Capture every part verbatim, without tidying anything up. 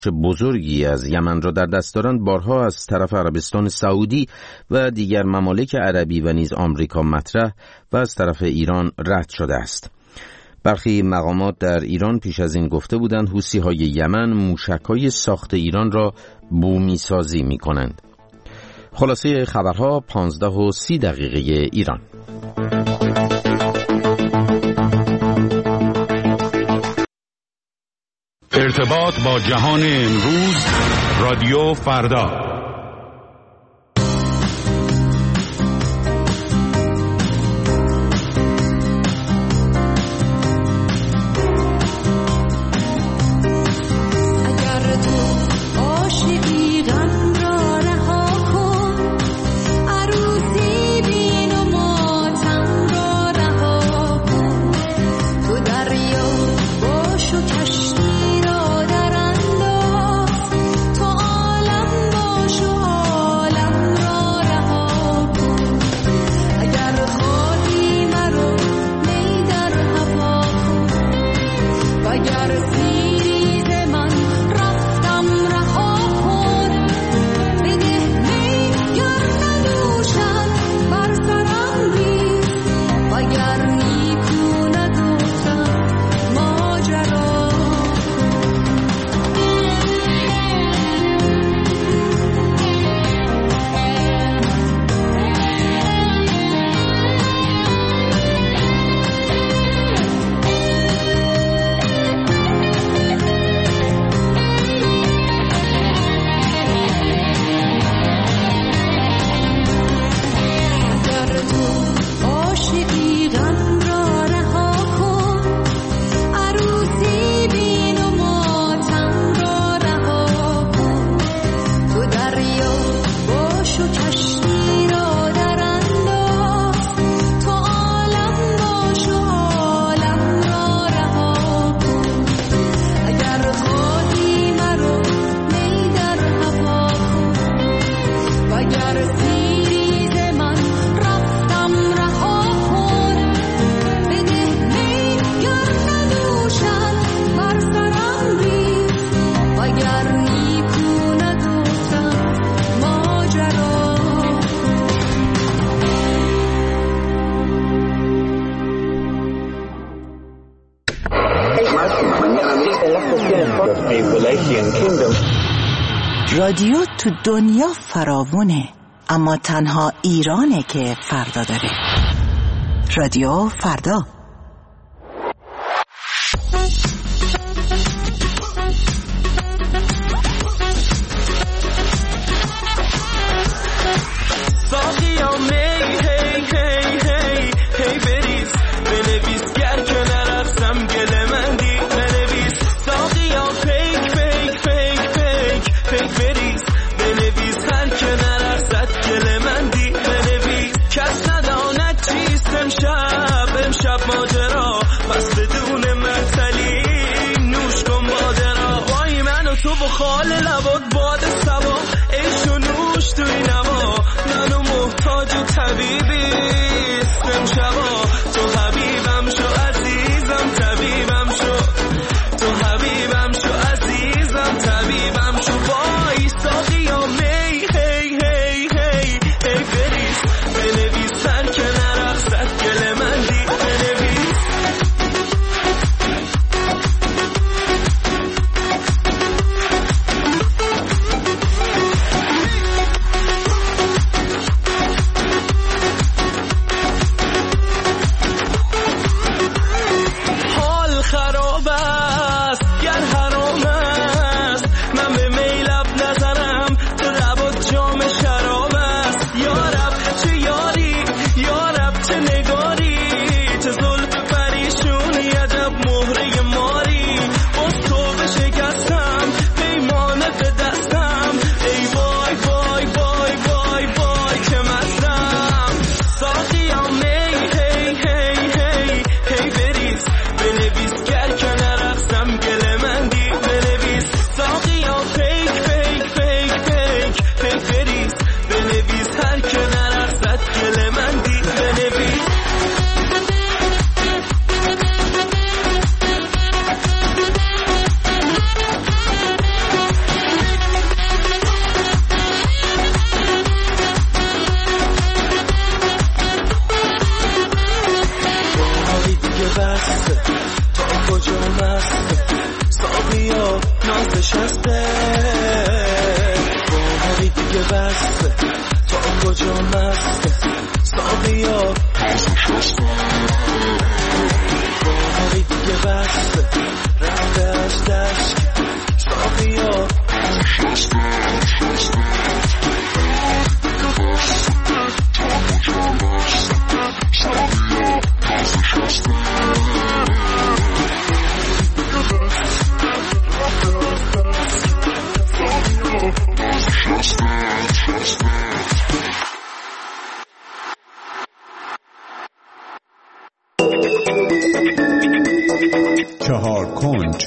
بزرگی از یمن را در دست دارند بارها از طرف عربستان سعودی و دیگر ممالک عربی و نیز آمریکا مطرح و از طرف ایران رد شده است. برخی مقامات در ایران پیش از این گفته بودند حوثی‌های یمن موشک‌های ساخت ایران را بومی سازی می‌کنند. خلاصه خبرها پانزده و سی دقیقه ایران. ارتباط با جهان امروز، رادیو فردا. رادیو تو دنیا فراوونه، اما تنها ایرانه که فردا داره. رادیو فردا. خال لبات باد سوا عشق و نوش توی نوا منو محتاج طبیبی استم شوا تو حبیبم شو عزیزم طبیبم شو تو حبیبم شو عزیزم طبیبم شو وای ساقی یا می هی هی هی هی بریز بنویس سر که نرقصد گل من دی بنویس نشسته باهایی دیگه بسته تا کجا مسته ساقیا باهایی دیگه بسته رفته از دشت ساقیا چهار کنج.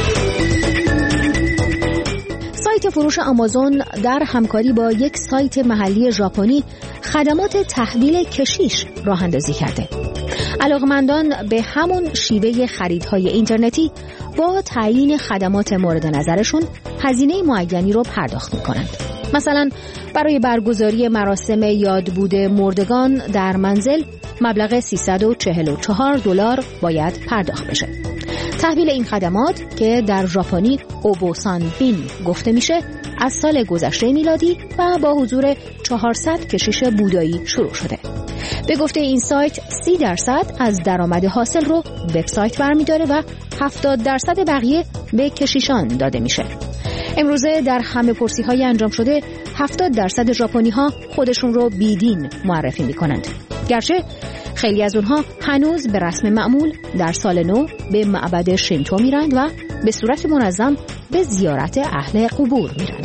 سایت فروش آمازون در همکاری با یک سایت محلی ژاپنی خدمات تحویل کشیش راه اندازی کرده. علاقمندان به همون شیوه خریدهای اینترنتی با تعیین خدمات مورد نظرشون هزینه معینی رو پرداخت می‌کنند. مثلا برای برگزاری مراسم یادبود مردگان در منزل مبلغ سیصد و چهل و چهار دلار باید پرداخت بشه. تحویل این خدمات که در ژاپنی اوبوسان بین گفته میشه از سال گذشته میلادی و با حضور چهارصد کشیش بودایی شروع شده. به گفته این سایت سی درصد از درآمد حاصل رو وبسایت برمی‌داره و هفتاد درصد بقیه به کشیشان داده میشه. امروزه در همه پرسی‌های انجام شده هفتاد درصد ژاپنی‌ها خودشون رو بیدین معرفی می‌کنند. گرچه خیلی از اونها هنوز به رسم معمول در سال نو به معبد شینتو میرند و به صورت منظم به زیارت اهل قبور میرند.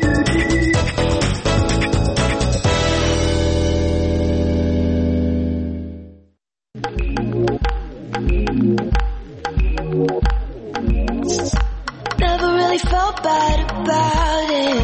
Never really felt bad about it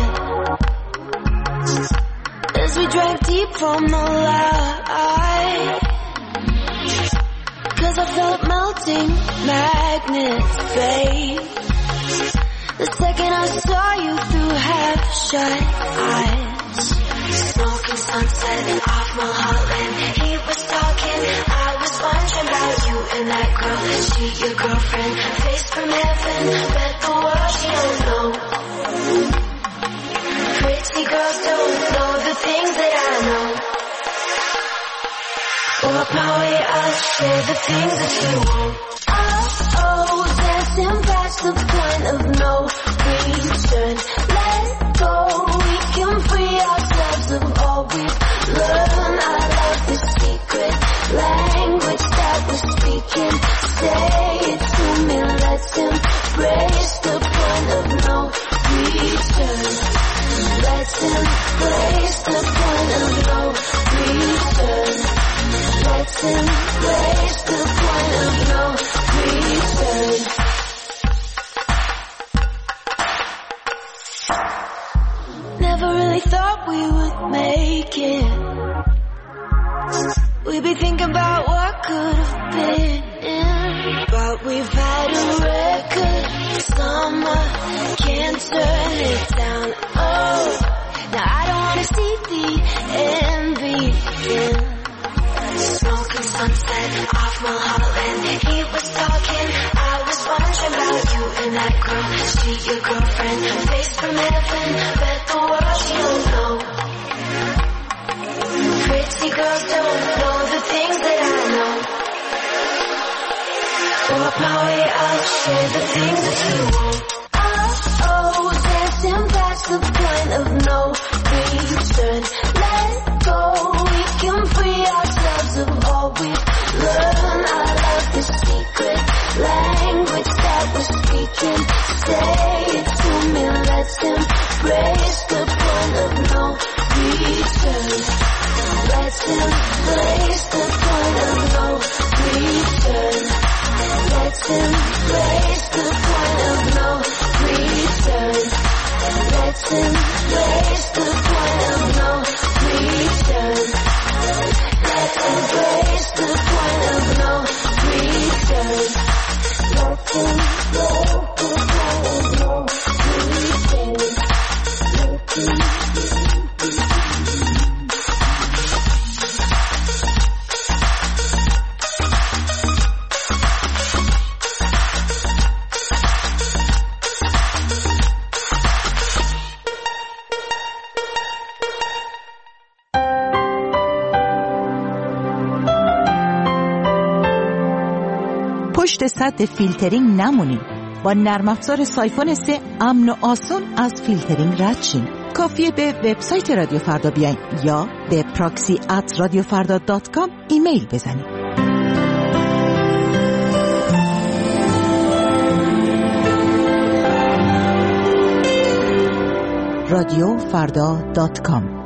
as we drank deep from the light. Cause I felt melting magnets fade the second I saw you through half-shut eyes. Smoking sunset off Mulholland. He was talking, I was wondering about you and that girl. She your girlfriend, face from heaven, bet the world she don't know. Pretty girls don't know the things that I know. Walk my way, I'll share the things that you won't. Oh, oh, dancing past the point of no return. Let go, we can free ourselves of all we've learned. I love the secret language that we're speaking. Say it to me, let's embrace the point of no return. Let's embrace the point of no return. Let's embrace the point of no return. Never really thought we would make it. We'd be thinking about what could have been. But we've had a record summer, can't turn it down. Oh, now I don't wanna see the end begin. Smoking sunset off Mulholland. He was talking, I was wondering about you and that girl. She your girlfriend, face from heaven, bet the world she don't know. Pretty girls don't know the things that I know. Walk my way, I'll share the things that you won't. Oh, oh, dancing past the point of no return. Let go, we can free ourselves of all we've learned. I love the secret language that we're speaking. Say it to me, let's embrace the point of no return. Let's embrace the point of no return. Let's embrace the point of no return. Let's embrace the point of no return. Let's embrace the point of no return. Let's embrace the point of no return. Let's embrace پشت سد فیلترینگ نمونین. با نرم افزار سایفون سه امن و آسون از فیلترینگ رد شین. کافیه به وبسایت رادیو فردا بیاین یا به پراکسی ات رادیو فردا دات کام ایمیل بزنید. رادیو فردا دات کام.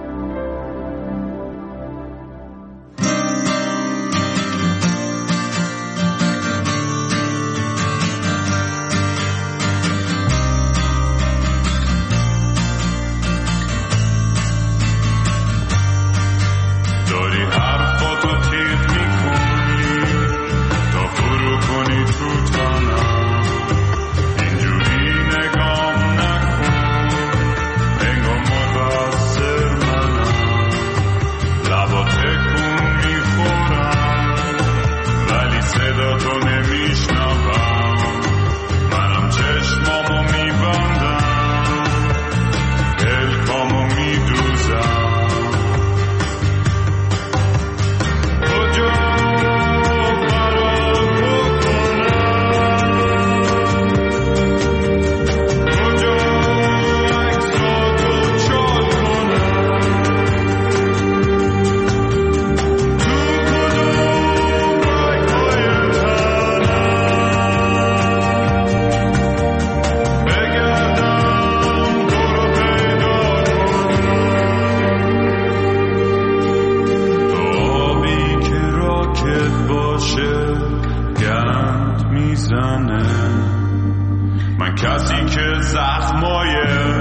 من کسی که زخمای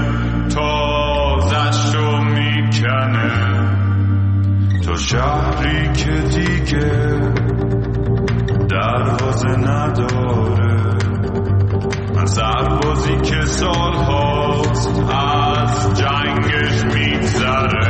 تازش رو میکنه، تو شهری که دیگه دروازه نداره، من سربازی که سال هاست از جنگش میگذره.